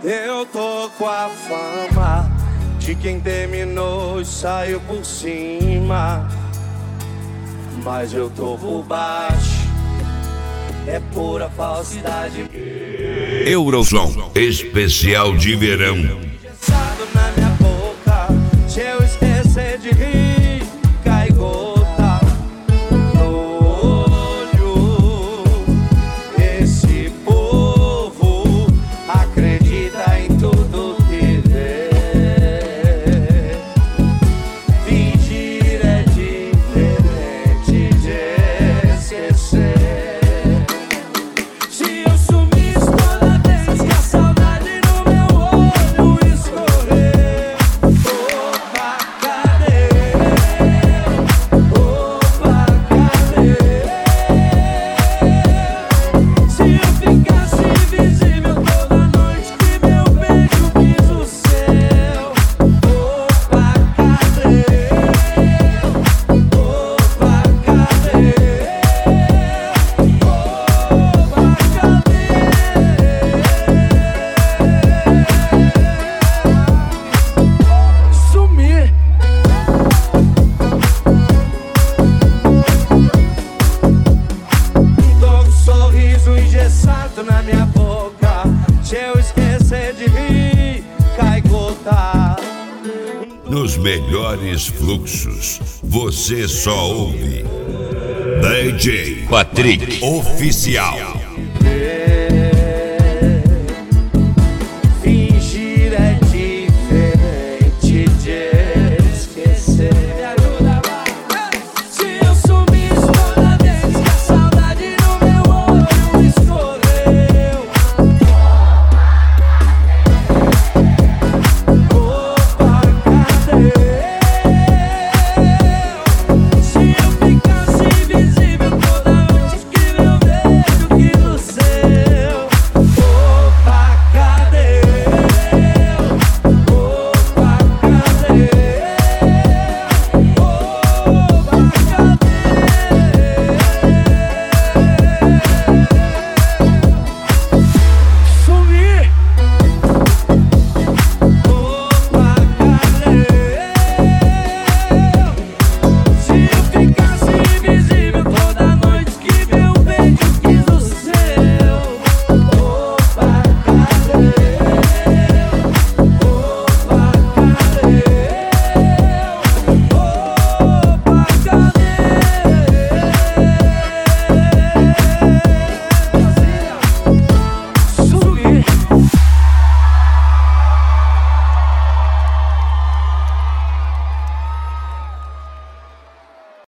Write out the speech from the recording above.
Eu tô com a fama de quem terminou e saiu por cima, mas eu tô por baixo, é pura falsidade. Eurosom especial de verão. Engessado na minha boca, se eu esquecer de rir, cai gota no olho. Esse povo acredita em tudo que vê. Fingir é diferente de esquecer. Se eu sumisse toda vez que a saudade no meu olho escorrer, opa, cadê? Opa, cadê? Se eu ficasse invisível toda noite que meu beijo pisa o céu, opa, cadê? Opa, cadê? Sumir. Tô com um sorriso engessado na minha boca, se eu esquecer de rir, cai gota. Nos melhores fluxos, você só ouve DJ Patrick Oficial.